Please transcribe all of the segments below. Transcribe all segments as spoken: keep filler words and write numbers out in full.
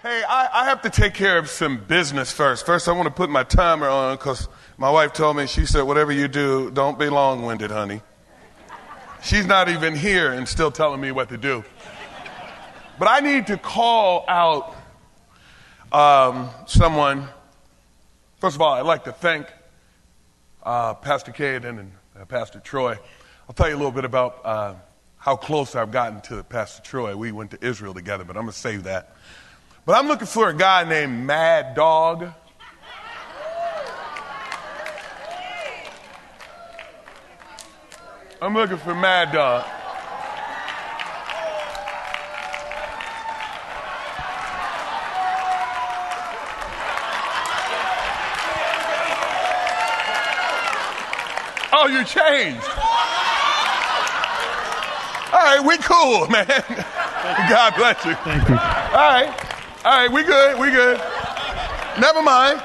Hey, I, I have to take care of some business first. First, I want to put my timer on because my wife told me, she said, whatever you do, don't be long-winded, honey. She's not even here and still telling me what to do. But I need to call out um, someone. First of all, I'd like to thank uh, Pastor Caden and uh, Pastor Troy. I'll tell you a little bit about uh, how close I've gotten to Pastor Troy. We went to Israel together, but I'm going to save that. But I'm looking for a guy named Mad Dog. I'm looking for Mad Dog. Oh, you changed. All right, we cool, man. God bless you. Thank you. All right. All right, we good, we good. Never mind.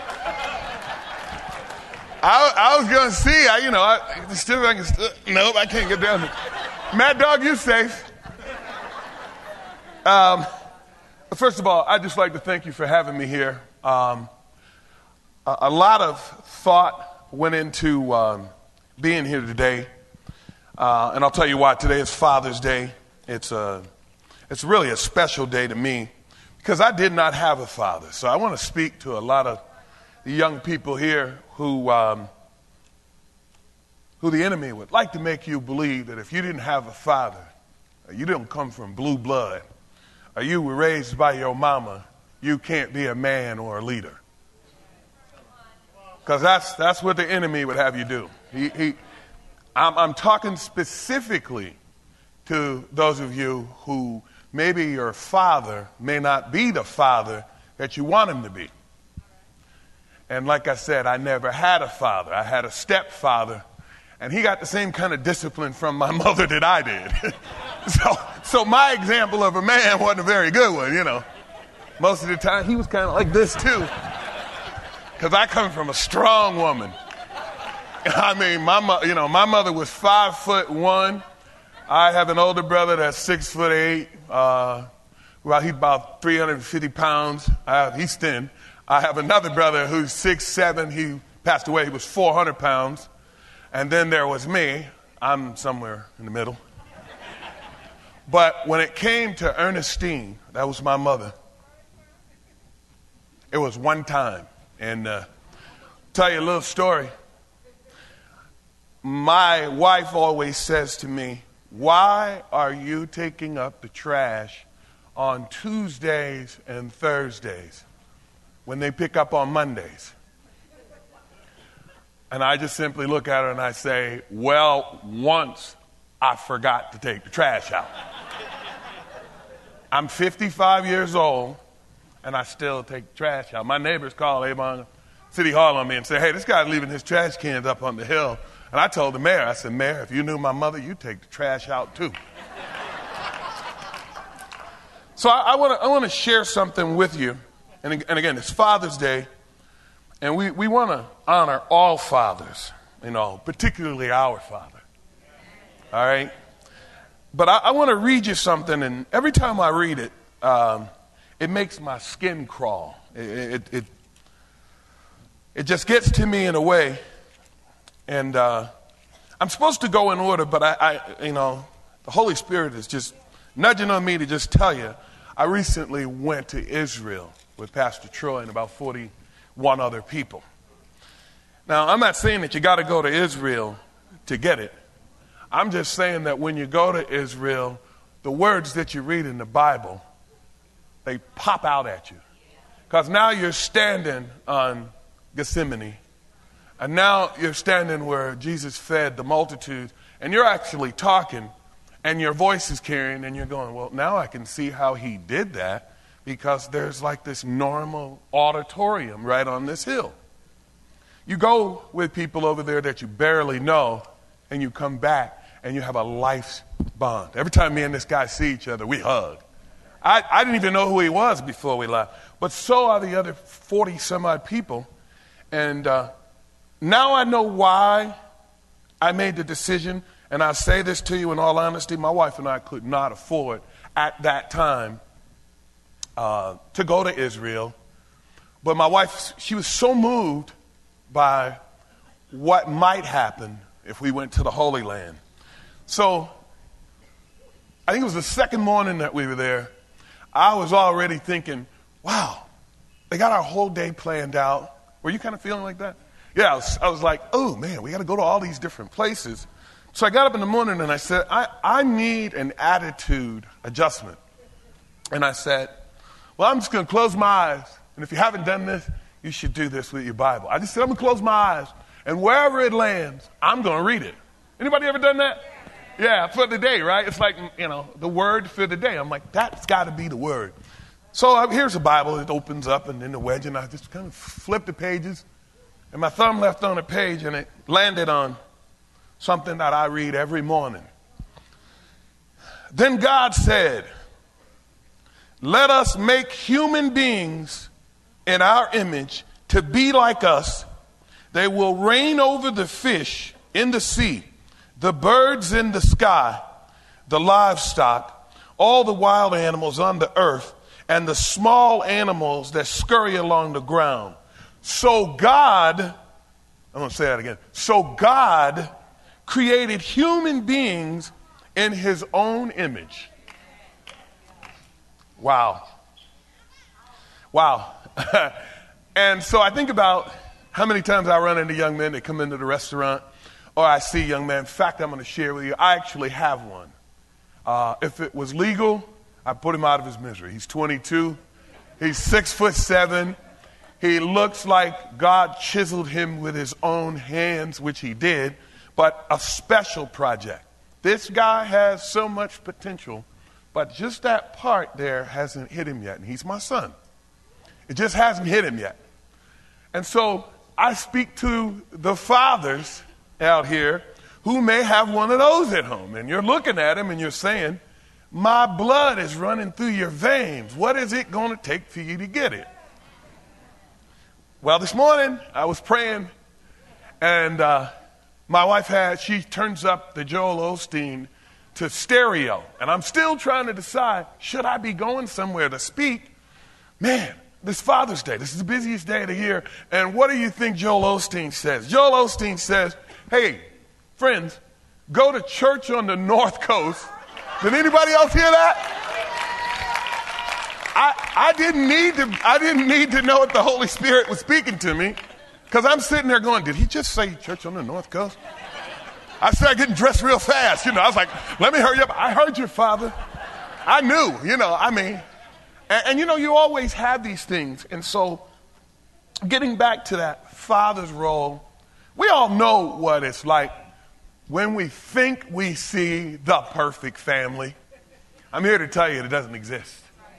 I, I was going to see, I, you know, I, still, I can still, nope, I can't get down there. Mad Dog, you safe. Um, first of all, I'd just like to thank you for having me here. Um, a, a lot of thought went into um, being here today. Uh, and I'll tell you why. Today is Father's Day. It's, a, it's really a special day to me. Because I did not have a father. So I want to speak to a lot of the young people here who um, who the enemy would like to make you believe that if you didn't have a father, or you didn't come from blue blood, or you were raised by your mama, you can't be a man or a leader. Because that's that's what the enemy would have you do. He, he, I'm, I'm talking specifically to those of you who maybe your father may not be the father that you want him to be. And like I said, I never had a father. I had a stepfather, and he got the same kind of discipline from my mother that I did. so, so my example of a man wasn't a very good one, you know. Most of the time, he was kind of like this too. Because I come from a strong woman. I mean, my mo- you know, my mother was five foot one. I have an older brother that's six foot eight. Uh, well, he's about three hundred fifty pounds. Uh, he's thin. I have another brother who's six seven. He passed away. He was four hundred pounds. And then there was me. I'm somewhere in the middle. But when it came to Ernestine, that was my mother, it was one time. And uh, tell you a little story. My wife always says to me, why are you taking up the trash on Tuesdays and Thursdays when they pick up on Mondays? And I just simply look at her and I say, well, once I forgot to take the trash out. I'm fifty-five years old and I still take the trash out. My neighbors call Avon City Hall on me and say, hey, this guy's leaving his trash cans up on the hill. And I told the mayor, I said, Mayor, if you knew my mother, you'd take the trash out too. So I, I want to I want to share something with you. And, and again, it's Father's Day. And we, we want to honor all fathers, you know, particularly our father. All right? But I, I want to read you something. And every time I read it, um, it makes my skin crawl. It, it, it, it just gets to me in a way. And uh, I'm supposed to go in order, but I, I, you know, the Holy Spirit is just nudging on me to just tell you, I recently went to Israel with Pastor Troy and about forty-one other people. Now, I'm not saying that you got to go to Israel to get it. I'm just saying that when you go to Israel, the words that you read in the Bible, they pop out at you. Because now you're standing on Gethsemane. And now you're standing where Jesus fed the multitude, and you're actually talking, and your voice is carrying, and you're going, well, now I can see how he did that, because there's like this normal auditorium right on this hill. You go with people over there that you barely know, and you come back, and you have a life's bond. Every time me and this guy see each other, we hug. I, I didn't even know who he was before we left, but so are the other forty-some-odd people, and uh, now I know why I made the decision, and I say this to you in all honesty, my wife and I could not afford at that time uh, to go to Israel. But my wife, she was so moved by what might happen if we went to the Holy Land. So I think it was the second morning that we were there. I was already thinking, wow, they got our whole day planned out. Were you kind of feeling like that? Yeah, I was, I was like, oh, man, we got to go to all these different places. So I got up in the morning and I said, I, I need an attitude adjustment. And I said, well, I'm just going to close my eyes. And if you haven't done this, you should do this with your Bible. I just said, I'm going to close my eyes. And wherever it lands, I'm going to read it. Anybody ever done that? Yeah, for the day, right? It's like, you know, the word for the day. I'm like, that's got to be the word. So uh, here's a Bible. It opens up and in the wedge, and I just kind of flipped the pages. And my thumb left on a page, and it landed on something that I read every morning. Then God said, let us make human beings in our image to be like us. They will reign over the fish in the sea, the birds in the sky, the livestock, all the wild animals on the earth, and the small animals that scurry along the ground. So God, I'm going to say that again. So God created human beings in his own image. Wow. Wow. And so I think about how many times I run into young men that come into the restaurant, or I see young men. In fact, I'm going to share with you, I actually have one. Uh, if it was legal, I'd put him out of his misery. He's twenty-two. He's six foot seven. He looks like God chiseled him with his own hands, which he did, but a special project. This guy has so much potential, but just that part there hasn't hit him yet, and he's my son. It just hasn't hit him yet. And so I speak to the fathers out here who may have one of those at home, and you're looking at him and you're saying, my blood is running through your veins. What is it going to take for you to get it? Well, this morning I was praying, and uh, my wife had, she turns up the Joel Osteen to stereo, and I'm still trying to decide, should I be going somewhere to speak? Man, this Father's Day, this is the busiest day of the year, and what do you think Joel Osteen says? Joel Osteen says, hey, friends, go to church on the North Coast. Did anybody else hear that? I, I didn't need to I didn't need to know what the Holy Spirit was speaking to me, because I'm sitting there going, did he just say church on the North Coast? I started getting dressed real fast. You know, I was like, let me hurry up. I heard your Father. I knew, you know, I mean, and, and you know, you always have these things. And so getting back to that father's role, we all know what it's like when we think we see the perfect family. I'm here to tell you it doesn't exist.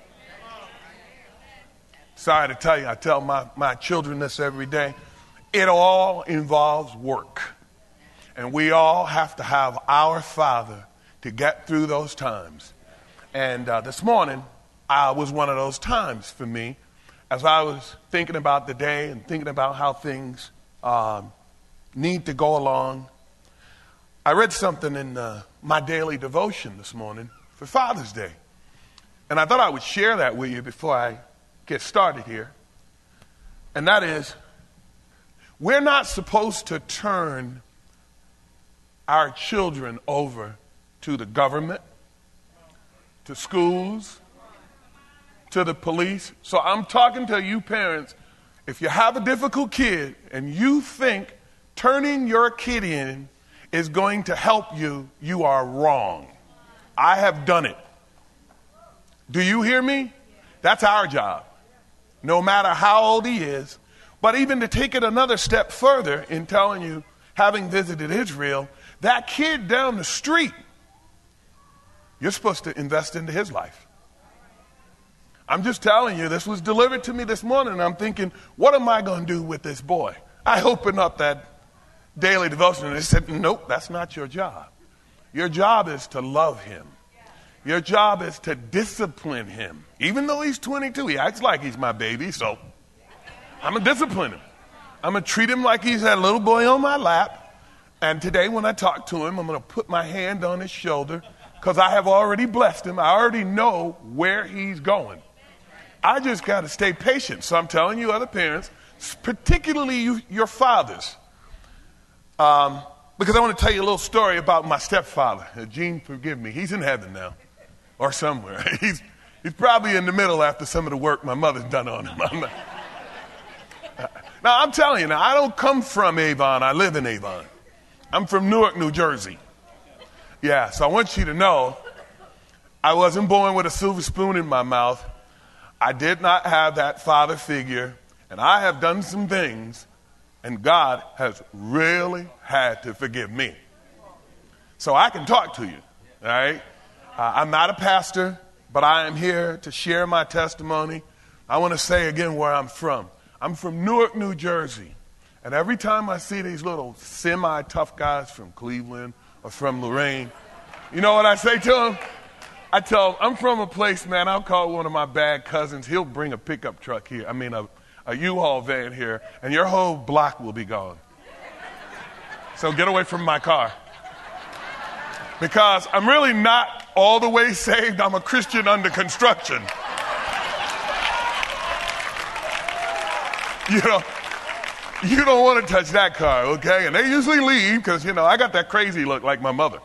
Sorry to tell you, I tell my, my children this every day. It all involves work. And we all have to have our Father to get through those times. And uh, this morning, I was one of those times for me, as I was thinking about the day and thinking about how things um, need to go along. I read something in uh, my daily devotion this morning for Father's Day. And I thought I would share that with you before I get started here. And that is, we're not supposed to turn our children over to the government, to schools, to the police. So I'm talking to you parents. If you have a difficult kid and you think turning your kid in is going to help you, you are wrong. I have done it. Do you hear me? That's our job. No matter how old he is. But even to take it another step further in telling you, having visited Israel, that kid down the street, you're supposed to invest into his life. I'm just telling you, this was delivered to me this morning, and I'm thinking, what am I going to do with this boy? I opened up that daily devotion, and they said, nope, that's not your job. Your job is to love him. Your job is to discipline him. Even though he's twenty-two, he acts like he's my baby, so I'm going to discipline him. I'm going to treat him like he's that little boy on my lap. And today when I talk to him, I'm going to put my hand on his shoulder, because I have already blessed him. I already know where he's going. I just got to stay patient. So I'm telling you, other parents, particularly you, your fathers, um, because I want to tell you a little story about my stepfather. Uh, Gene, forgive me. He's in heaven now, or somewhere. He's he's probably in the middle after some of the work my mother's done on him. I'm not, uh, now, I'm telling you, now, I don't come from Avon. I live in Avon. I'm from Newark, New Jersey. Yeah, so I want you to know I wasn't born with a silver spoon in my mouth. I did not have that father figure, and I have done some things, and God has really had to forgive me. So I can talk to you, all right? Uh, I'm not a pastor, but I am here to share my testimony. I want to say again where I'm from. I'm from Newark, New Jersey, and every time I see these little semi-tough guys from Cleveland or from Lorraine, you know what I say to them? I tell them, I'm from a place, man, I'll call one of my bad cousins. He'll bring a pickup truck here, I mean a, a U-Haul van here, and your whole block will be gone. So get away from my car. Because I'm really not all the way saved. I'm a Christian under construction. You know, you don't want to touch that car, okay? And they usually leave because, you know, I got that crazy look like my mother.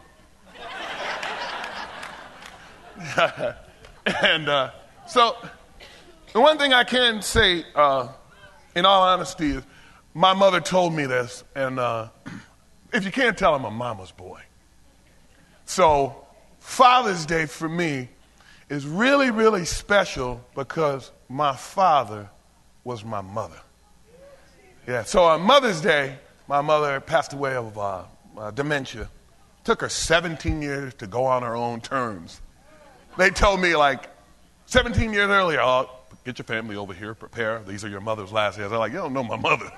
and uh, so the one thing I can say, uh, in all honesty, is my mother told me this, and uh, if you can't tell, I'm a mama's boy. So Father's Day for me is really, really special because my father was my mother. Yeah, so on Mother's Day, my mother passed away of uh, uh, dementia. Took her seventeen years to go on her own terms. They told me like seventeen years earlier, oh, get your family over here, prepare. These are your mother's last years. I'm like, you don't know my mother.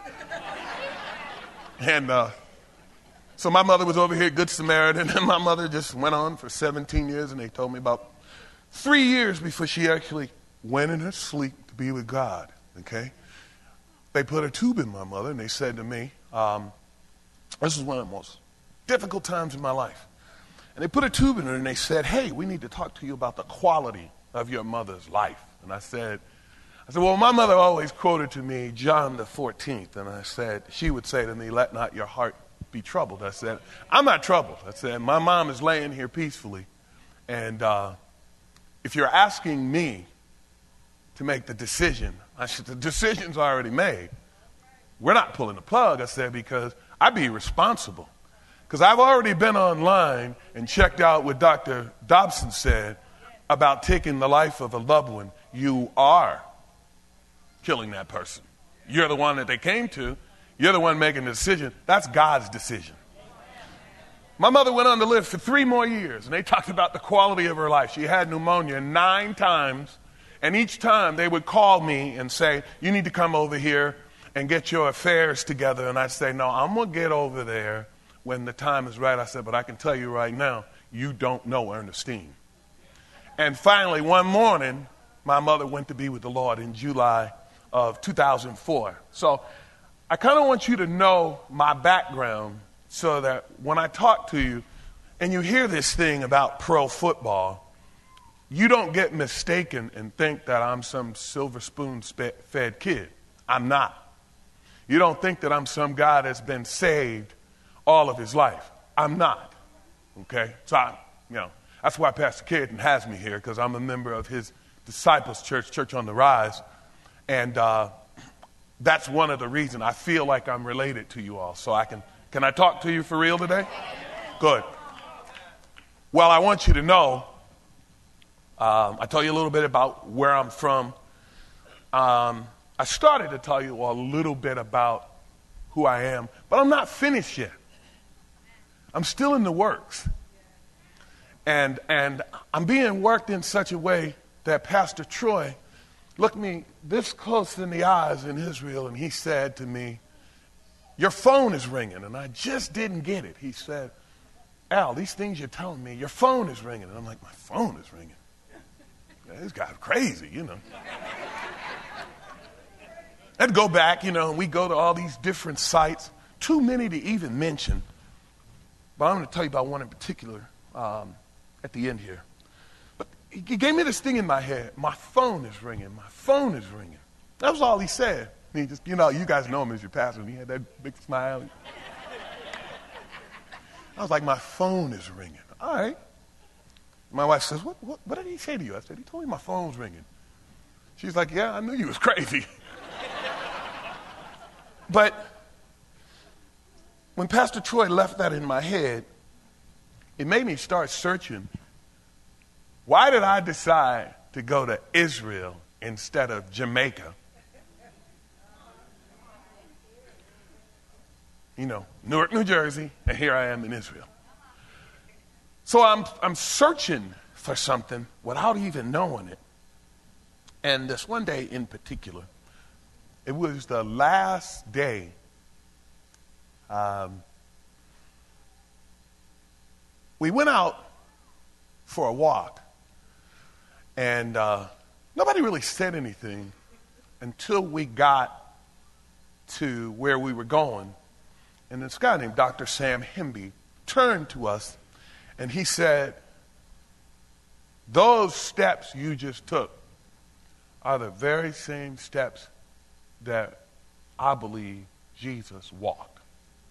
and uh, so my mother was over here, Good Samaritan, and my mother just went on for seventeen years, and they told me about three years before she actually went in her sleep to be with God, okay? They put a tube in my mother, and they said to me, um, this is one of the most difficult times in my life. And they put a tube in her, and they said, hey, we need to talk to you about the quality of your mother's life. And I said, I said, well, my mother always quoted to me John the fourteenth, and I said, she would say to me, let not your heart be troubled. I said, I'm not troubled. I said, my mom is laying here peacefully, and uh, if you're asking me to make the decision, I said, the decision's already made. We're not pulling the plug, I said, because I'd be responsible. Because I've already been online and checked out what Doctor Dobson said about taking the life of a loved one. You are killing that person. You're the one that they came to. You're the one making the decision. That's God's decision. My mother went on to live for three more years, and they talked about the quality of her life. She had pneumonia nine times, and each time they would call me and say, you need to come over here and get your affairs together. And I'd say, no, I'm going to get over there when the time is right. I said, but I can tell you right now, you don't know Ernestine. And finally, one morning, my mother went to be with the Lord in July of two thousand four. So I kind of want you to know my background so that when I talk to you and you hear this thing about pro football, you don't get mistaken and think that I'm some silver spoon fed kid. I'm not. You don't think that I'm some guy that's been saved all of his life. I'm not. Okay? So, I, you know, that's why Pastor Caden has me here, because I'm a member of his Disciples Church, Church on the Rise. And uh, that's one of the reasons I feel like I'm related to you all. So I can, can I talk to you for real today? Good. Well, I want you to know, um, I tell you a little bit about where I'm from. Um, I started to tell you a little bit about who I am, but I'm not finished yet. I'm still in the works. And and I'm being worked in such a way that Pastor Troy looked me this close in the eyes in Israel, and he said to me, your phone is ringing. And I just didn't get it. He said, Al, these things you're telling me, your phone is ringing. And I'm like, my phone is ringing? Yeah, this guy's crazy, you know. I'd go back, you know, and we go to all these different sites, too many to even mention. But I'm going to tell you about one in particular um, at the end here. But he gave me this thing in my head. My phone is ringing. My phone is ringing. That was all he said. And he just, you know, you guys know him as your pastor. And he had that big smile. I was like, my phone is ringing. All right. My wife says, what, what, what did he say to you? I said, he told me my phone's ringing. She's like, yeah, I knew you was crazy. But when Pastor Troy left that in my head, it made me start searching. Why did I decide to go to Israel instead of Jamaica? You know, Newark, New Jersey, and here I am in Israel. So I'm I'm searching for something without even knowing it. And this one day in particular, it was the last day um, we went out for a walk. And uh, nobody really said anything until we got to where we were going. And this guy named Doctor Sam Hemby turned to us and he said, those steps you just took are the very same steps that I believe Jesus walked.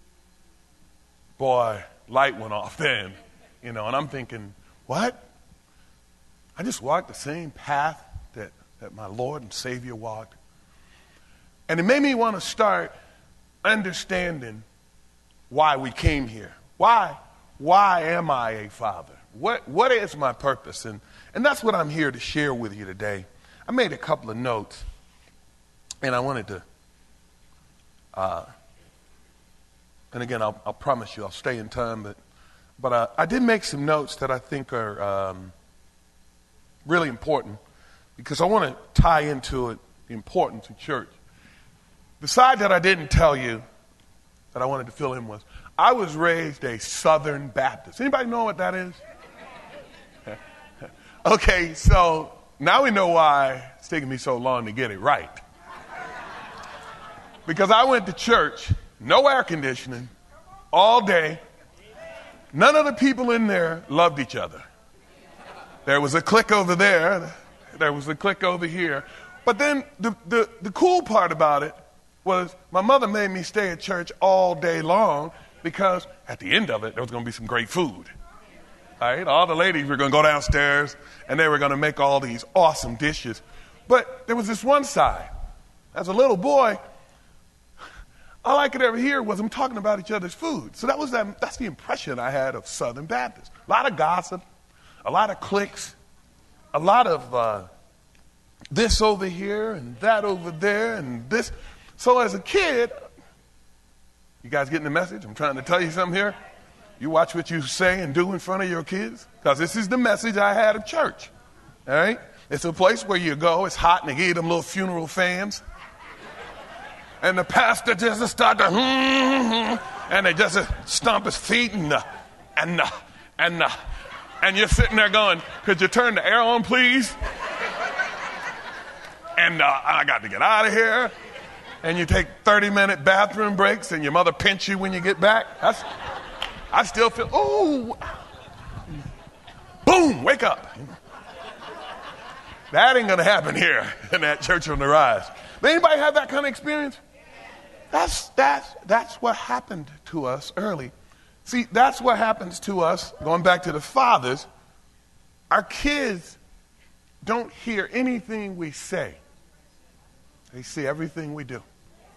Boy, light went off then, you know, and I'm thinking, what? I just walked the same path that, that my Lord and Savior walked. And it made me want to start understanding why we came here. Why, why am I a father? What, what is my purpose? And, and that's what I'm here to share with you today. I made a couple of notes, and I wanted to, uh, and again, I'll, I'll promise you I'll stay in time, but, but uh, I did make some notes that I think are um, really important because I want to tie into it the importance of church. The side that I didn't tell you that I wanted to fill in was, I was raised a Southern Baptist. Anybody know what that is? Okay, so now we know why it's taking me so long to get it right. Because I went to church, no air conditioning, all day. None of the people in there loved each other. There was a clique over there. There was a clique over here. But then the, the, the cool part about it was my mother made me stay at church all day long because at the end of it, there was going to be some great food. All right, all the ladies were going to go downstairs and they were going to make all these awesome dishes. But there was this one side. As a little boy, all I could ever hear was them talking about each other's food. So that was that, that's the impression I had of Southern Baptists. A lot of gossip, a lot of cliques, a lot of uh, this over here and that over there and this. So as a kid, you guys getting the message? I'm trying to tell you something here. You watch what you say and do in front of your kids, because this is the message I had of church. All right? It's a place where you go. It's hot, and they give them little funeral fans. And the pastor just start to, mm-hmm, and they just stomp his feet, and uh, and uh, and uh, and you're sitting there going, could you turn the air on, please? And uh, I got to get out of here. And you take thirty-minute bathroom breaks, and your mother pinch you when you get back. That's, I still feel, oh, boom, wake up. That ain't going to happen here in that church on the rise. Anybody have that kind of experience? That's, that's, that's what happened to us early. See, that's what happens to us, going back to the fathers. Our kids don't hear anything we say. They see everything we do.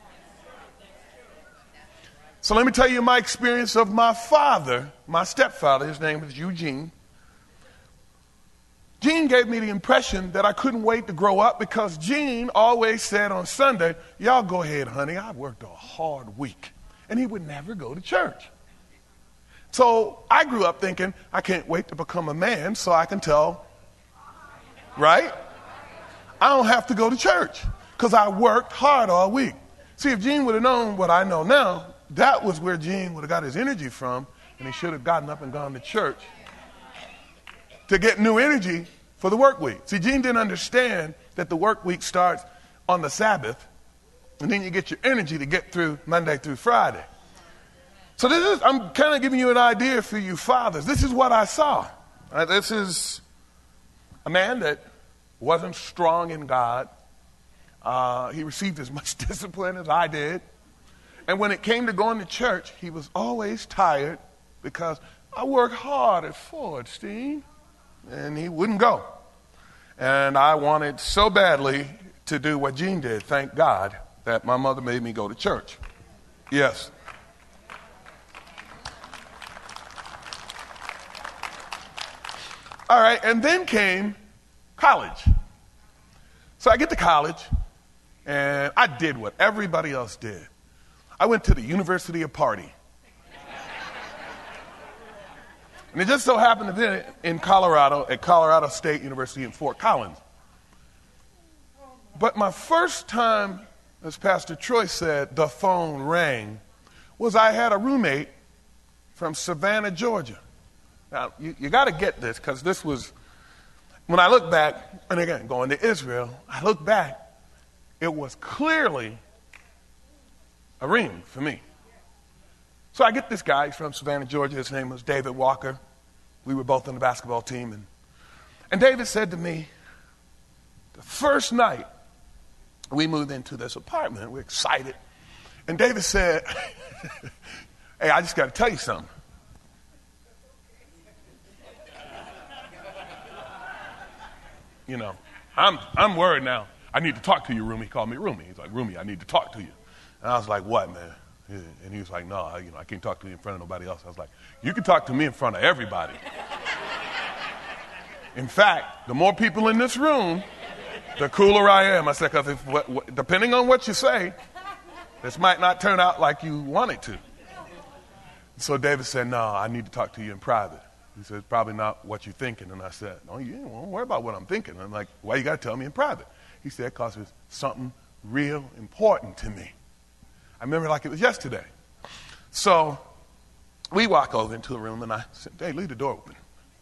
So let me tell you my experience of my father, my stepfather. His name was Eugene. Gene gave me the impression that I couldn't wait to grow up because Gene always said on Sunday, y'all go ahead, honey, I worked a hard week. And he would never go to church. So I grew up thinking, I can't wait to become a man so I can tell, right? I don't have to go to church because I worked hard all week. See, if Gene would have known what I know now, that was where Gene would have got his energy from, and he should have gotten up and gone to church to get new energy for the work week. See, Gene didn't understand that the work week starts on the Sabbath, and then you get your energy to get through Monday through Friday. So this is, I'm kind of giving you an idea for you fathers. This is what I saw. Right, this is a man that wasn't strong in God. Uh, he received as much discipline as I did. And when it came to going to church, he was always tired because I worked hard at Ford, Steve. And he wouldn't go. And I wanted so badly to do what Gene did, thank God, that my mother made me go to church. Yes. All right, and then came college. So I get to college, and I did what everybody else did. I went to the University of Party. And it just so happened to be in Colorado, at Colorado State University in Fort Collins. But my first time, as Pastor Troy said, the phone rang, was I had a roommate from Savannah, Georgia. Now, you, you got to get this, because this was, when I look back, and again, going to Israel, I look back, it was clearly a ring for me. So I get this guy from Savannah, Georgia. His name was David Walker. We were both on the basketball team. And, and David said to me, the first night we moved into this apartment, we're excited. And David said, hey, I just got to tell you something. You know, I'm I'm worried now. I need to talk to you, Rumi. He called me Rumi. He's like, Rumi, I need to talk to you. And I was like, what, man? And he was like, no, I, you know, I can't talk to you in front of nobody else. I was like, you can talk to me in front of everybody. In fact, the more people in this room, the cooler I am. I said, because if, what, what, depending on what you say, this might not turn out like you want it to. So David said, no, I need to talk to you in private. He said, probably not what you're thinking. And I said, no, you don't worry about what I'm thinking. I'm like, why you got to tell me in private? He said, because it's something real important to me. I remember like it was yesterday. So we walk over into the room, and I said, hey, leave the door open.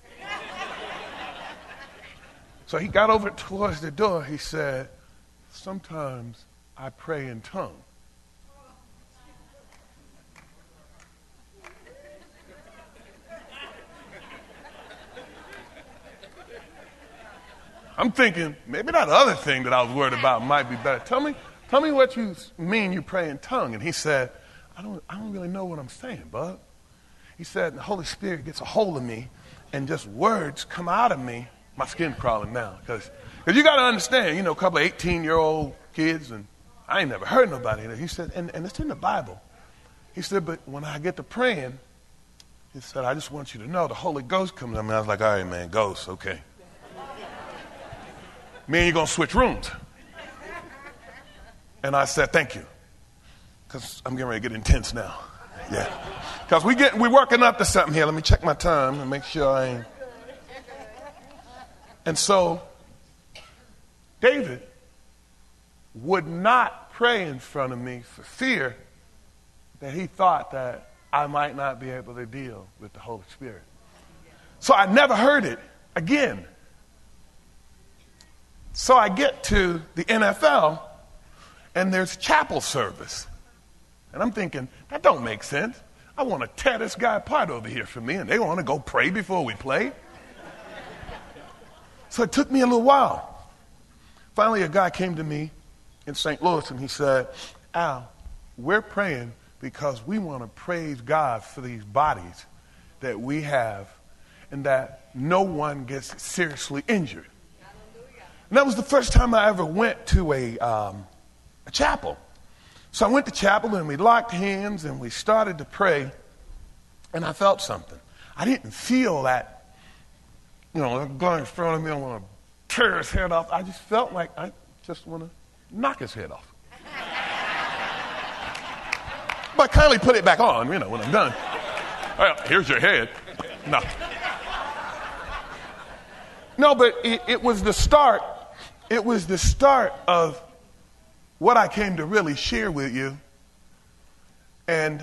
So he got over towards the door. He said, sometimes I pray in tongues. I'm thinking, maybe that other thing that I was worried about might be better. Tell me, tell me what you mean you pray in tongue. And he said, I don't, I don't really know what I'm saying, bud. He said, the Holy Spirit gets a hold of me, and just words come out of me. My skin crawling now. Because you got to understand, you know, a couple of eighteen-year-old kids, and I ain't never heard nobody. He said, and, and it's in the Bible. He said, but when I get to praying, he said, I just want you to know the Holy Ghost comes on me. I was like, all right, man, ghost, okay. Me and you going to switch rooms. And I said, thank you. Because I'm getting ready to get intense now. Yeah. Because we get, we're working up to something here. Let me check my time and make sure I ain't. And so, David would not pray in front of me for fear that he thought that I might not be able to deal with the Holy Spirit. So I never heard it again. So I get to the N F L, and there's chapel service. And I'm thinking, that don't make sense. I want to tear this guy apart over here for me, and they want to go pray before we play. So it took me a little while. Finally, a guy came to me in Saint Louis, and he said, Al, we're praying because we want to praise God for these bodies that we have and that no one gets seriously injured. And that was the first time I ever went to a, um, a chapel. So I went to chapel, and we locked hands, and we started to pray, and I felt something. I didn't feel that, you know, going in front of me, I want to tear his head off. I just felt like I just want to knock his head off. But kindly put it back on, you know, when I'm done. Well, here's your head. No. No, but it, it was the start. It was the start of what I came to really share with you. And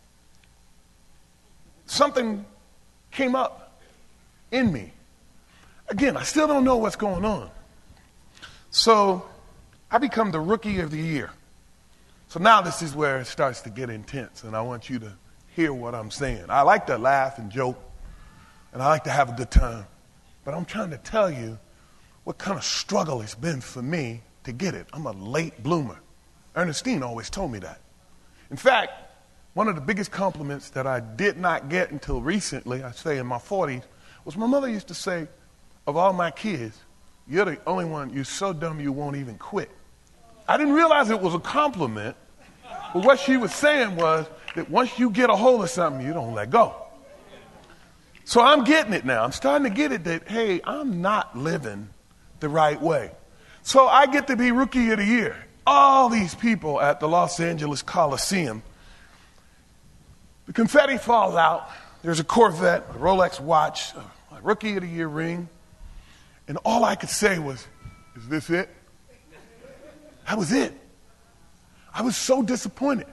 something came up in me. Again, I still don't know what's going on. So I become the rookie of the year. So now this is where it starts to get intense, and I want you to hear what I'm saying. I like to laugh and joke, and I like to have a good time. But I'm trying to tell you what kind of struggle it's been for me to get it. I'm a late bloomer. Ernestine always told me that. In fact, one of the biggest compliments that I did not get until recently, I say in my forties, was my mother used to say, of all my kids, you're the only one, you're so dumb you won't even quit. I didn't realize it was a compliment, but what she was saying was that once you get a hold of something, you don't let go. So I'm getting it now. I'm starting to get it that, hey, I'm not living the right way. So I get to be Rookie of the Year. All these people at the Los Angeles Coliseum. The confetti falls out. There's a Corvette, a Rolex watch, a Rookie of the Year ring. And all I could say was, is this it? That was it. I was so disappointed.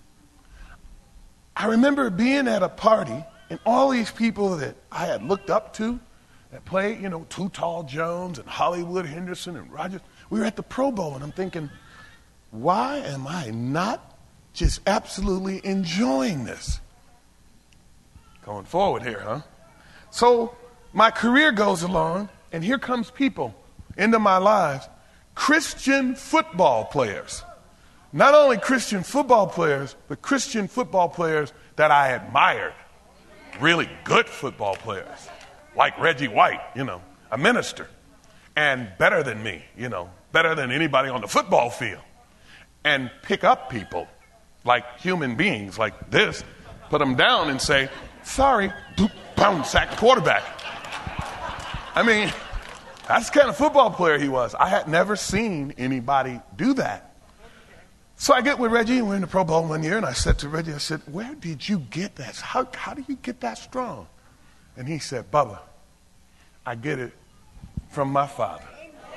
I remember being at a party and all these people that I had looked up to that played, you know, Too Tall Jones and Hollywood Henderson and Rogers. We were at the Pro Bowl and I'm thinking, why am I not just absolutely enjoying this? Going forward here, huh? So my career goes along, and here comes people into my lives, Christian football players. Not only Christian football players, but Christian football players that I admired. Really good football players, like Reggie White, you know, a minister, and better than me, you know, better than anybody on the football field. And pick up people like human beings like this, put them down and say, sorry, boop, boom, sack the quarterback. I mean, that's the kind of football player he was. I had never seen anybody do that. So I get with Reggie, and we're in the Pro Bowl one year, and I said to Reggie, I said, where did you get that? How, how do you get that strong? And he said, Bubba, I get it from my father.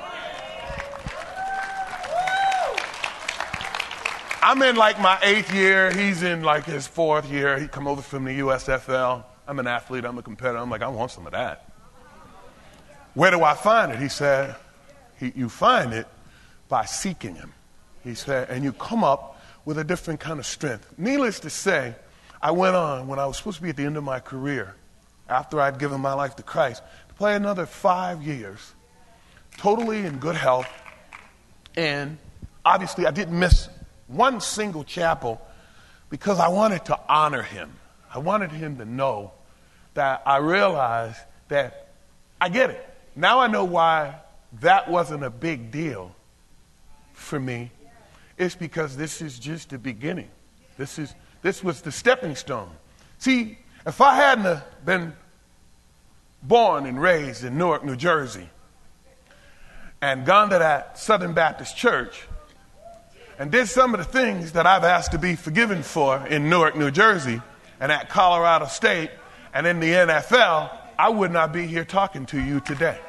I'm in like my eighth year. He's in like his fourth year. He come over from the U S F L. I'm an athlete. I'm a competitor. I'm like, I want some of that. Where do I find it? He said, he, you find it by seeking him. He said, and you come up with a different kind of strength. Needless to say, I went on when I was supposed to be at the end of my career, after I'd given my life to Christ, to play another five years, totally in good health. And obviously I didn't miss one single chapel because I wanted to honor him. I wanted him to know that I realized that I get it. Now I know why that wasn't a big deal for me. It's because this is just the beginning. This is this was the stepping stone. See, if I hadn't been born and raised in Newark, New Jersey, and gone to that Southern Baptist church, and did some of the things that I've asked to be forgiven for in Newark, New Jersey, and at Colorado State, and in the N F L, I would not be here talking to you today.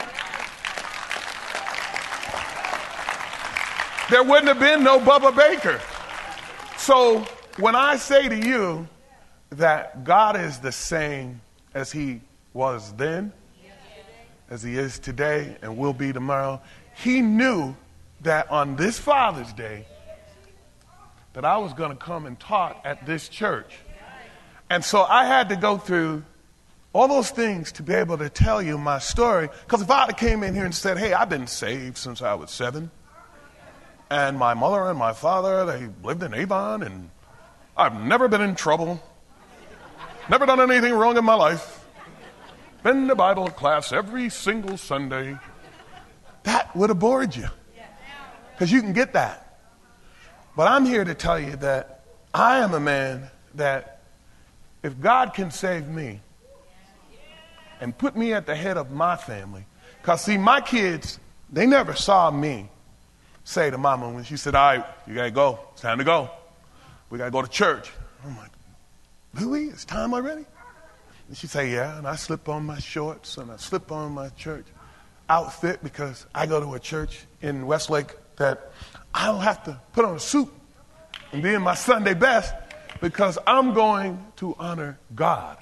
There wouldn't have been no Bubba Baker. So when I say to you that God is the same as he was then, as he is today, and will be tomorrow, he knew that on this Father's Day that I was going to come and talk at this church. And so I had to go through all those things to be able to tell you my story. Because if I came in here and said, hey, I've been saved since I was seven, and my mother and my father, they lived in Avon, and I've never been in trouble, never done anything wrong in my life, been to Bible class every single Sunday, that would have bored you. Because you can get that. But I'm here to tell you that I am a man that if God can save me and put me at the head of my family, because see, my kids, they never saw me say to mama when she said, all right, you got to go. It's time to go. We got to go to church. I'm like, Louie, it's time already? And she'd say, yeah. And I slip on my shorts and I slip on my church outfit because I go to a church in Westlake that I don't have to put on a suit and be in my Sunday best because I'm going to honor God.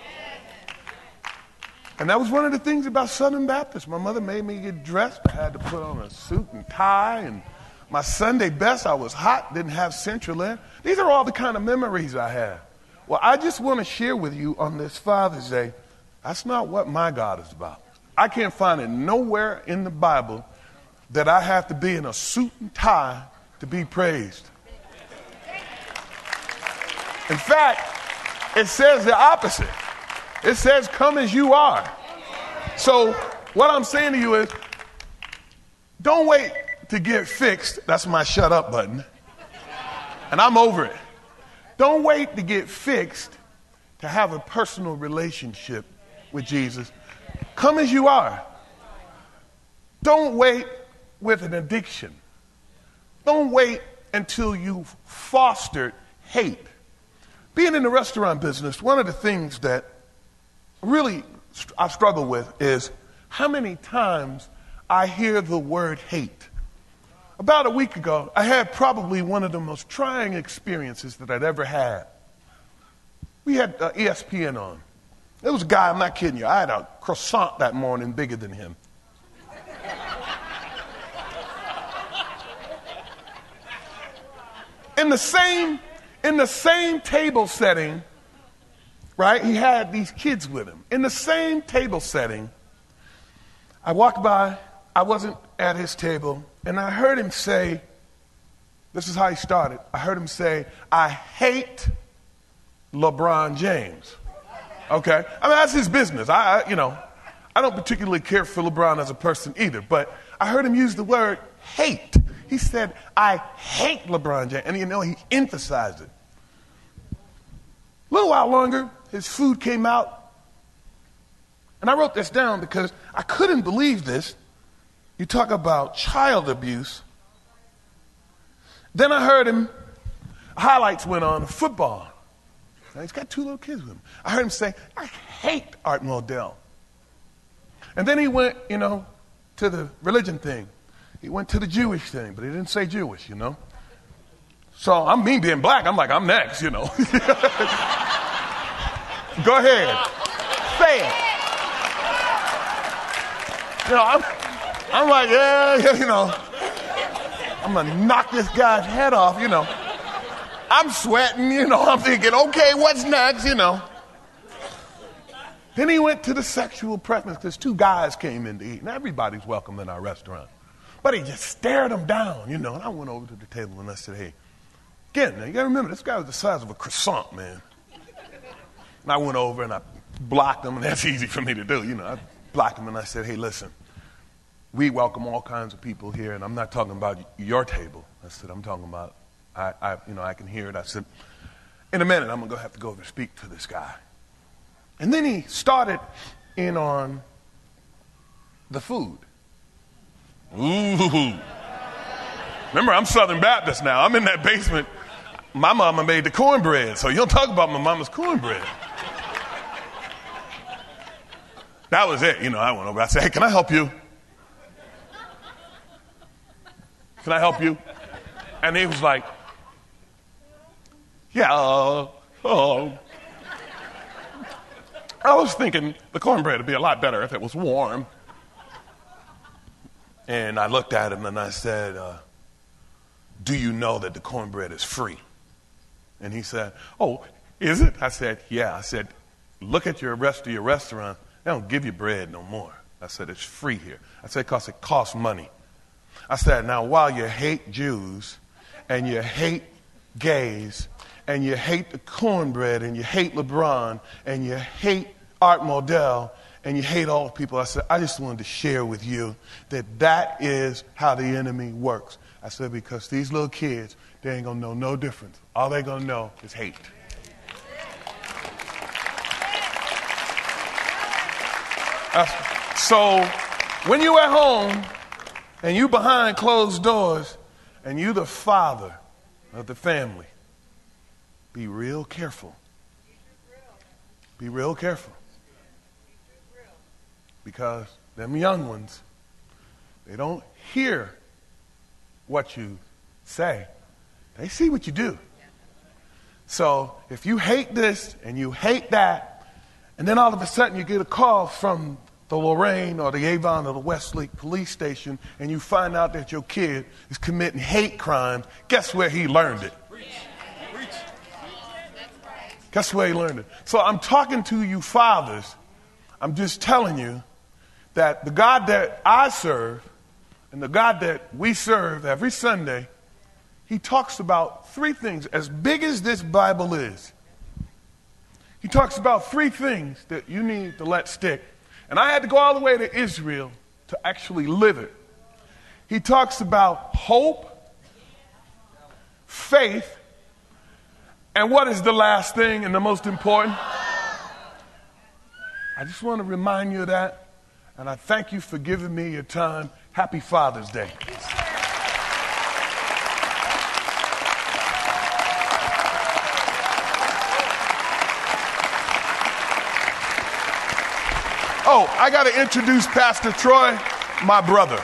And that was one of the things about Southern Baptist. My mother made me get dressed. I had to put on a suit and tie and my Sunday best. I was hot, didn't have Central in. These are all the kind of memories I have. Well, I just want to share with you on this Father's Day, that's not what my God is about. I can't find it nowhere in the Bible that I have to be in a suit and tie to be praised. In fact, it says the opposite. It says, come as you are. So what I'm saying to you is, don't wait to get fixed. That's my shut up button. And I'm over it. Don't wait to get fixed to have a personal relationship with Jesus. Come as you are. Don't wait with an addiction. Don't wait until you've fostered hate. Being in the restaurant business, one of the things that really I struggle with is how many times I hear the word hate. About a week ago, I had probably one of the most trying experiences that I'd ever had. We had uh, E S P N on. There was a guy, I'm not kidding you, I had a croissant that morning bigger than him. In the same, in the same table setting, right, he had these kids with him. In the same table setting, I walked by, I wasn't at his table, and I heard him say, this is how he started, I heard him say, I hate LeBron James. Okay? I mean, that's his business. I, I, you know, I don't particularly care for LeBron as a person either, but I heard him use the word hate. He said, I hate LeBron James. And you know, he emphasized it. A little while longer, his food came out. And I wrote this down because I couldn't believe this. You talk about child abuse. Then I heard him, highlights went on, football. Now, he's got two little kids with him. I heard him say, I hate Art Modell. And then he went, you know, to the religion thing. He went to the Jewish thing, but he didn't say Jewish, you know. So I'm me being black, I'm like, I'm next, you know. Go ahead. Say it. You know, I'm, I'm like, yeah, yeah, you know. I'm going to knock this guy's head off, you know. I'm sweating, you know. I'm thinking, okay, what's next, you know. Then he went to the sexual preference because two guys came in to eat. And everybody's welcome in our restaurant. But he just stared them down, you know. And I went over to the table and I said, hey, again, now you got to remember, this guy was the size of a croissant, man. And I went over and I blocked him, and that's easy for me to do, you know. I blocked him and I said, hey, listen, we welcome all kinds of people here, and I'm not talking about your table. I said, I'm talking about, I, I you know, I can hear it. I said, in a minute, I'm going to have to go over and speak to this guy. And then he started in on the food. Ooh. Remember, I'm Southern Baptist now. I'm in that basement. My mama made the cornbread, so you don't talk about my mama's cornbread. That was it. You know, I went over. I said, hey, can I help you? Can I help you? And he was like, yeah, uh, oh. I was thinking the cornbread would be a lot better if it was warm. And I looked at him and I said, uh, do you know that the cornbread is free? And he said, oh, is it? I said, yeah. I said, look at your rest of your restaurant. They don't give you bread no more. I said, it's free here. I said, because it costs money. I said, now, while you hate Jews and you hate gays and you hate the cornbread and you hate LeBron and you hate Art Modell and you hate all the people, I said, I just wanted to share with you that that is how the enemy works. I said, because these little kids, they ain't going to know no difference. All they're going to know is hate. Uh, so when you at home and you behind closed doors and you the father of the family, be real careful. Be real careful. Because them young ones, they don't hear what you say. They see what you do. So if you hate this and you hate that, and then all of a sudden you get a call from the Lorraine or the Avon or the Westlake police station, and you find out that your kid is committing hate crimes, guess where he learned it? Guess where he learned it? So I'm talking to you fathers. I'm just telling you that the God that I serve and the God that we serve every Sunday, he talks about three things. As big as this Bible is, he talks about three things that you need to let stick. And I had to go all the way to Israel to actually live it. He talks about hope, faith, and what is the last thing and the most important? I just want to remind you of that, and I thank you for giving me your time. Happy Father's Day. Oh, I got to introduce Pastor Troy, my brother.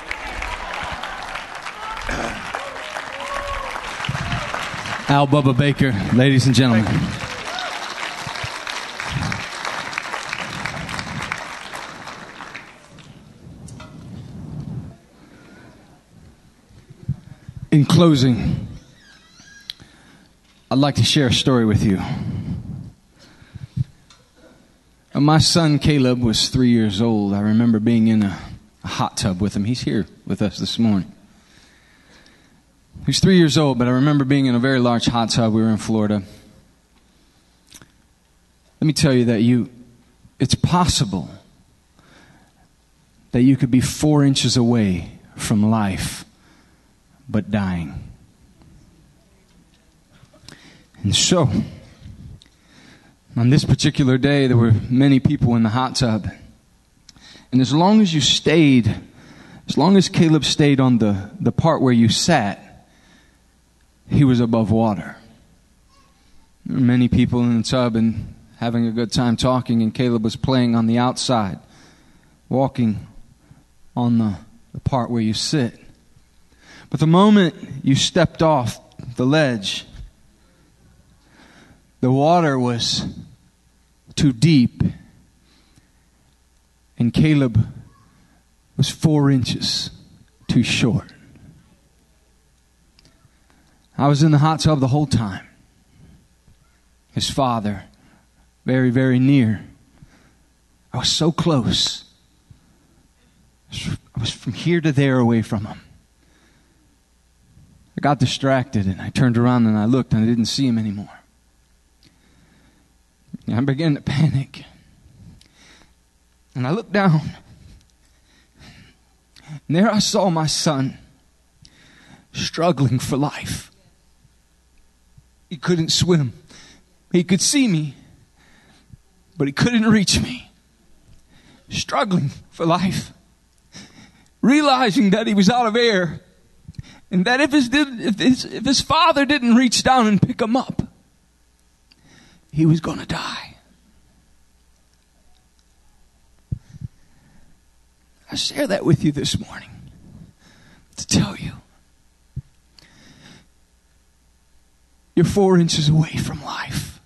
Al Bubba Baker, ladies and gentlemen. In closing, I'd like to share a story with you. When my son Caleb was three years old, I remember being in a, a hot tub with him. He's here with us this morning. He was three years old, but I remember being in a very large hot tub. We were in Florida. Let me tell you that you, it's possible that you could be four inches away from life, but dying. And so, on this particular day, there were many people in the hot tub. And as long as you stayed, as long as Caleb stayed on the, the part where you sat, he was above water. There were many people in the tub and having a good time talking, and Caleb was playing on the outside, walking on the, the part where you sit. But the moment you stepped off the ledge, the water was too deep, and Caleb was four inches too short. I was in the hot tub the whole time. His father, very, very near. I was so close. I was from here to there away from him. I got distracted and I turned around and I looked and I didn't see him anymore. And I began to panic. And I looked down. And there I saw my son struggling for life. He couldn't swim. He could see me, but he couldn't reach me. Struggling for life. Realizing that he was out of air. And that if his, if his, if his father didn't reach down and pick him up, he was going to die. I share that with you this morning to tell you you're four inches away from life.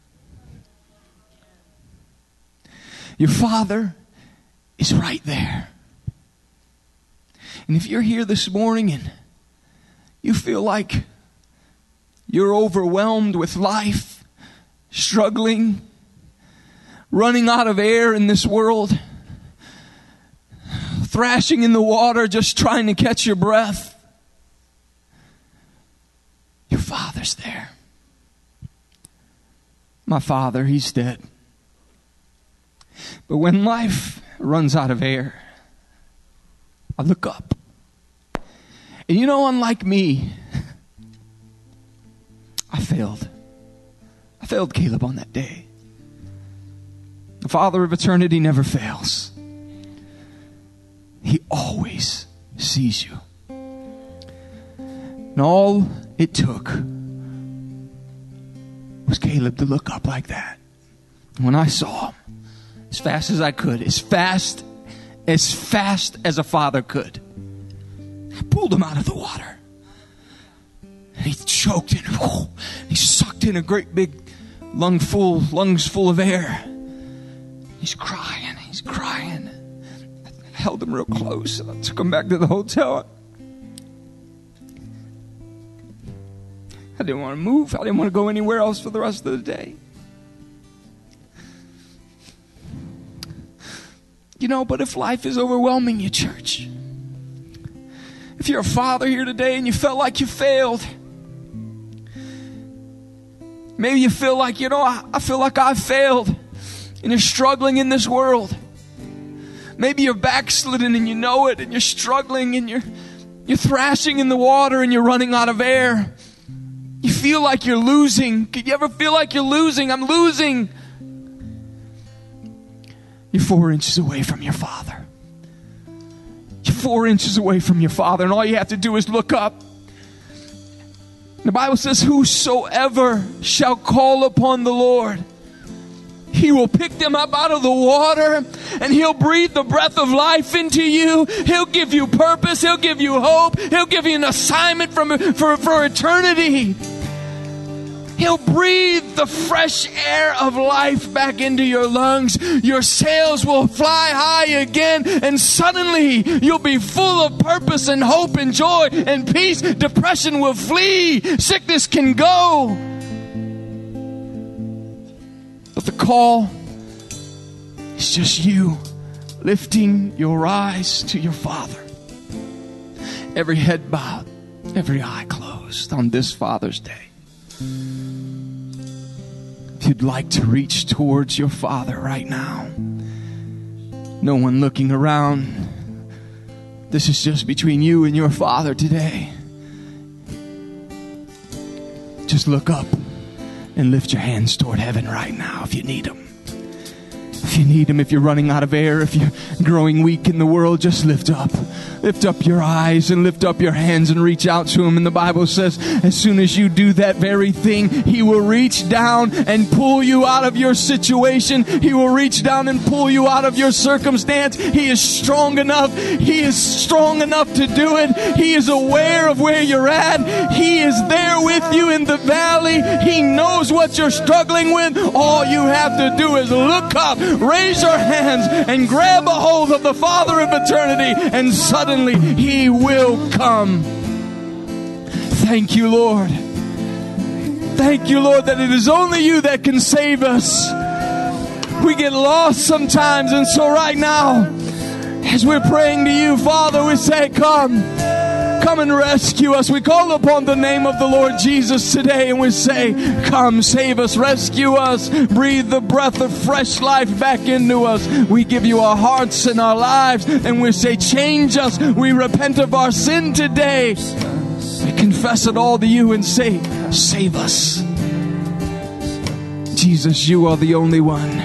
Your father is right there. And if you're here this morning and you feel like you're overwhelmed with life, struggling, running out of air in this world, thrashing in the water, just trying to catch your breath, your father's there. My father, he's dead. But when life runs out of air, I look up. And you know, unlike me, I failed. I failed Caleb on that day. The Father of eternity never fails. He always sees you. And all it took was Caleb to look up like that. When I saw him, as fast as I could, as fast, as fast as a father could, I pulled him out of the water. And he choked and oh, he sucked in a great big lung full, lungs full of air. He's crying, he's crying. I held him real close and I took him back to the hotel. I didn't want to move. I didn't want to go anywhere else for the rest of the day. You know, but if life is overwhelming you, church, if you're a father here today and you felt like you failed, maybe you feel like, you know, I, I feel like I've failed and you're struggling in this world. Maybe you're backslidden and you know it and you're struggling and you're, you're thrashing in the water and you're running out of air. You feel like you're losing. Could you ever feel like you're losing? I'm losing. You're four inches away from your Father. You're four inches away from your Father, and all you have to do is look up. The Bible says, whosoever shall call upon the Lord, He will pick them up out of the water, and He'll breathe the breath of life into you. He'll give you purpose. He'll give you hope. He'll give you an assignment from, for, for eternity. He'll breathe the fresh air of life back into your lungs. Your sails will fly high again, and suddenly you'll be full of purpose and hope and joy and peace. Depression will flee. Sickness can go. But the call is just you lifting your eyes to your Father. Every head bowed, every eye closed on this Father's Day. If you'd like to reach towards your Father right now, no one looking around. This is just between you and your Father today. Just look up and lift your hands toward heaven right now if you need them. If you need Him, if you're running out of air, if you're growing weak in the world, just lift up. Lift up your eyes and lift up your hands and reach out to Him. And the Bible says, as soon as you do that very thing, He will reach down and pull you out of your situation. He will reach down and pull you out of your circumstance. He is strong enough. He is strong enough to do it. He is aware of where you're at. He is there with you in the valley. He knows what you're struggling with. All you have to do is look up, raise your hands, and grab a hold of the Father of eternity, and suddenly He will come. Thank you, Lord. Thank you, Lord, that it is only You that can save us. We get lost sometimes, and so right now, as we're praying to You, Father, we say, come. Come and rescue us. We call upon the name of the Lord Jesus today, and we say, come, save us, rescue us, breathe the breath of fresh life back into us. We give You our hearts and our lives, and we say, change us. We repent of our sin today. We confess it all to You and say, save us. Jesus, You are the only one.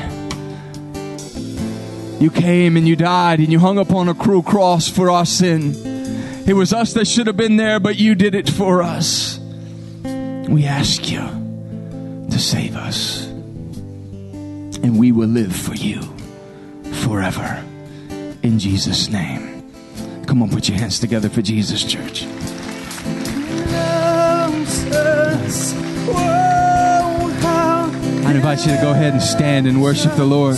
You came and You died and You hung upon a cruel cross for our sin. It was us that should have been there, but You did it for us. We ask You to save us, and we will live for You forever. In Jesus' name. Come on, put your hands together for Jesus, church. I invite you to go ahead and stand and worship the Lord.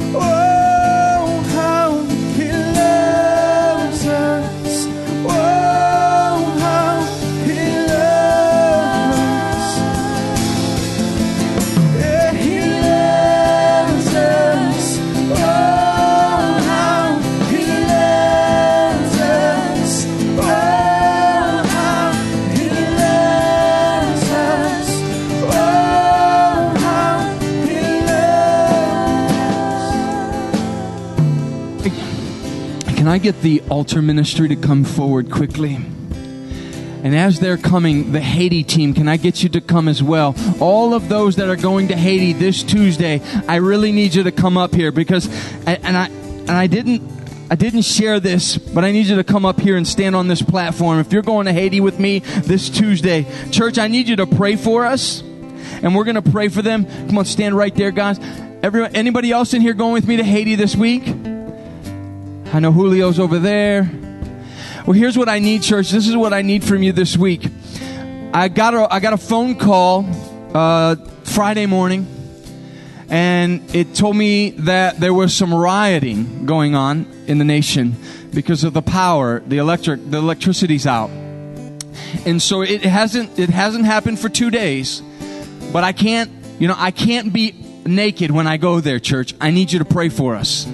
Can I get the altar ministry to come forward quickly? And as they're coming, the Haiti team, can I get you to come as well? All of those that are going to Haiti this Tuesday, I really need you to come up here because, and I, and I didn't, I didn't share this, but I need you to come up here and stand on this platform. If you're going to Haiti with me this Tuesday, church, I need you to pray for us, and we're going to pray for them. Come on, stand right there, guys. Everyone, anybody else in here going with me to Haiti this week? I know Julio's over there. Well, here's what I need, church. This is what I need from you this week. I got a, I got a phone call uh, Friday morning, and it told me that there was some rioting going on in the nation because of the power, the electric, the electricity's out. And so it hasn't, it hasn't happened for two days. But I can't, you know, I can't be naked when I go there, church. I need you to pray for us.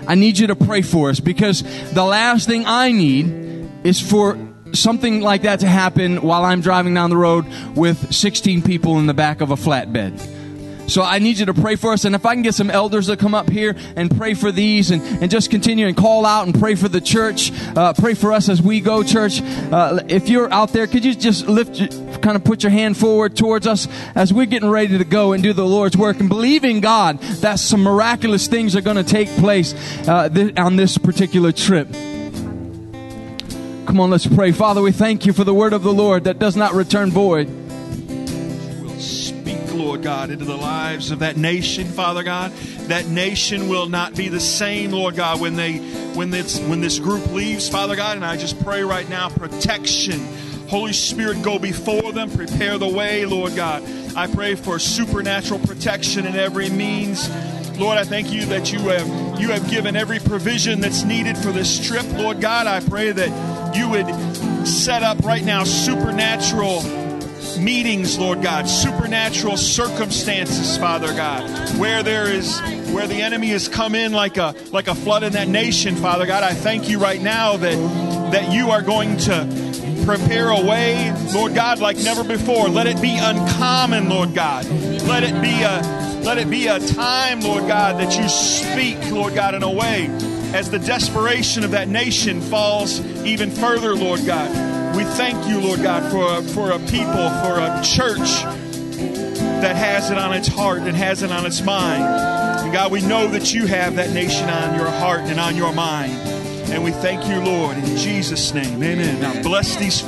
I need you to pray for us, because the last thing I need is for something like that to happen while I'm driving down the road with sixteen people in the back of a flatbed. So I need you to pray for us. And if I can get some elders to come up here and pray for these, and, and just continue and call out and pray for the church. Uh, pray for us as we go, church. Uh, if you're out there, could you just lift, your, kind of put your hand forward towards us as we're getting ready to go and do the Lord's work, and believing God that some miraculous things are going to take place uh, th- on this particular trip. Come on, let's pray. Father, we thank you for the word of the Lord that does not return void. Lord God, into the lives of that nation, Father God. That nation will not be the same, Lord God, when they when this when this group leaves, Father God. And I just pray right now, protection. Holy Spirit, go before them, prepare the way, Lord God. I pray for supernatural protection in every means. Lord, I thank you that you have you have given every provision that's needed for this trip, Lord God. I pray that you would set up right now supernatural meetings, Lord God, supernatural circumstances, Father God, where there is where the enemy has come in like a like a flood in that nation, Father God. I thank you right now that that you are going to prepare a way, Lord God, like never before. Let it be uncommon, Lord God. Let it be a let it be a time, Lord God, that you speak, Lord God, in a way as the desperation of that nation falls even further, Lord God. We thank you, Lord God, for a, for a people, for a church that has it on its heart and has it on its mind. And God, we know that you have that nation on your heart and on your mind. And we thank you, Lord, in Jesus' name. Amen. Now bless these.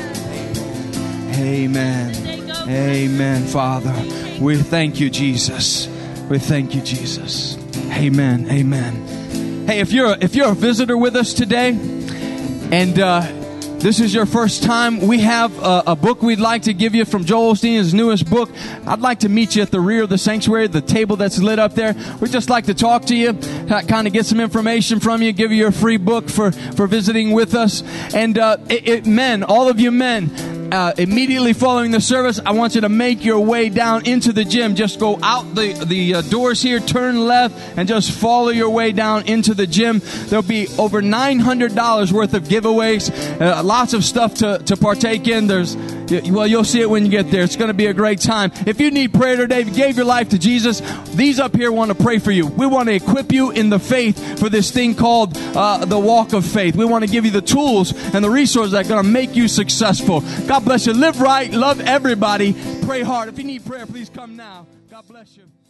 Amen. Amen, Father. We thank you, Jesus. We thank you, Jesus. Amen. Amen. Hey, if you're if you're a visitor with us today, and uh, this is your first time, we have a, a book we'd like to give you from Joel Osteen's newest book. I'd like to meet you at the rear of the sanctuary, the table that's lit up there. We'd just like to talk to you, kind of get some information from you, give you a free book for, for visiting with us. And uh, it, it, men, all of you men, Uh, immediately following the service, I want you to make your way down into the gym. Just go out the, the uh, doors here, turn left, and just follow your way down into the gym. There'll be over nine hundred dollars worth of giveaways, uh, lots of stuff to, to partake in. There's, well, you'll see it when you get there. It's going to be a great time. If you need prayer today, if you gave your life to Jesus, these up here want to pray for you. We want to equip you in the faith for this thing called uh, the walk of faith. We want to give you the tools and the resources that are going to make you successful. God bless you. Live right. Love everybody. Pray hard. If you need prayer, please come now. God bless you.